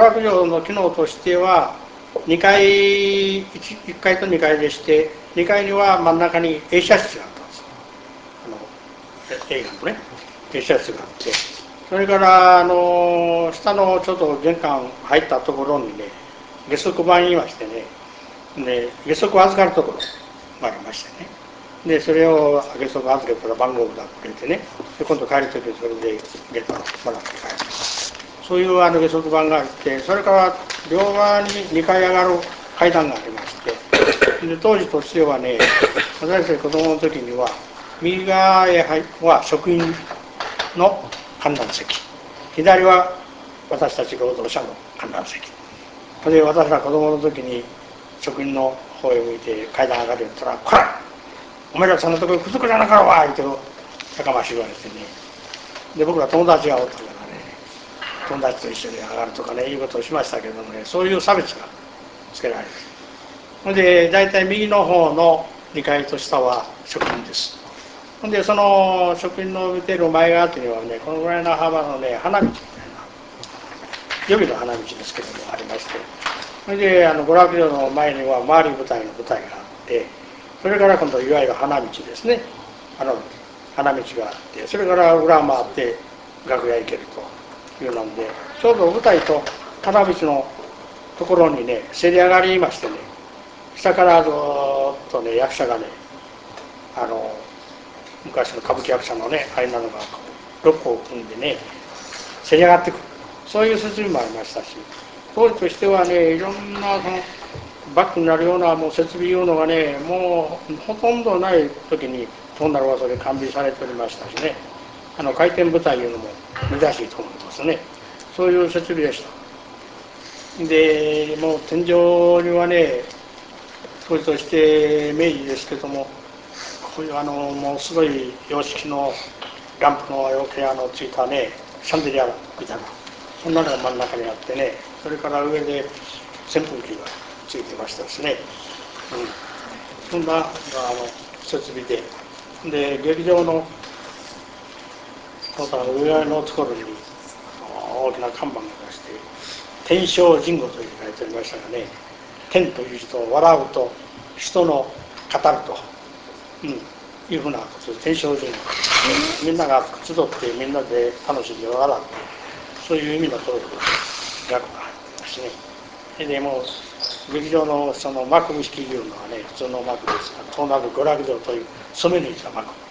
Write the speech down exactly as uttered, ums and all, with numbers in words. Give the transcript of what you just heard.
楽場の機能としてはにかい 1, いっかいとにかいでして、にかいには真ん中に映写室があったんです。あの映画のね映写室があって、それからあの下のちょっと玄関入ったところにね下足場にいましてね、で下足を預かるところがありましてね、でそれを下足を預けたら番号札くれてね、で今度帰る時にそれでゲットもらって帰る、そういうあの下足番があって、それから両側ににかい上がる階段がありまして、で当時としてはね、私たち子供の時には右側へは職員の観覧席、左は私たち労働者の観覧席で、私ら子供の時に職員の方へ向いて階段上がるよったら「こらお前らそんなところくずくじゃなかろうわ」言うて高まし言われてね、で僕ら友達がおったからね、友達と一緒に上がるとかねいうことをしましたけどもね、そういう差別がつけられる。ほんで大体右の方のにかいと下は職員です。ほんでその職員の見てる前側というのはね、このぐらいの幅のね花道みたいな、予備の花道ですけどもありまして、それであの娯楽場の前には周り舞台の舞台があって、それから今度いわゆる花道ですね、あの花道があって、それから裏回って楽屋行けるというなんで、ちょうど舞台と花道のところにねせり上がりましてね、下からずっとね役者がね、あの昔の歌舞伎役者のねあれなのがろっこを組んでねせり上がってくる、そういう設備もありましたし、当時としてはねいろんなそのバックになるようなもう設備いうのがね、もうほとんどない時にトンネルはそれ完備されておりましたしね、あの回転舞台いうのも珍しいと思いますね。そういう設備でした。でもう天井にはね当時として明治ですけども、こういうあのもうすごい様式のランプの余計あのついたねシャンデリアみたいな、そんなのが真ん中にあってね、それから上で扇風機がついてましたしね、うん、そんなあの設備で、で劇場の上側のところに大きな看板が出して「天正人語」という書いてありましたがね、天という字と笑うと人の語ると、うん、いうふうなことで天正人語、みんなが集ってみんなで楽しんで笑って、そういう意味のと訳が入ってますね。でもう劇場のその幕式いうのはね普通の幕ですが、東南部娯楽場という染め抜いた幕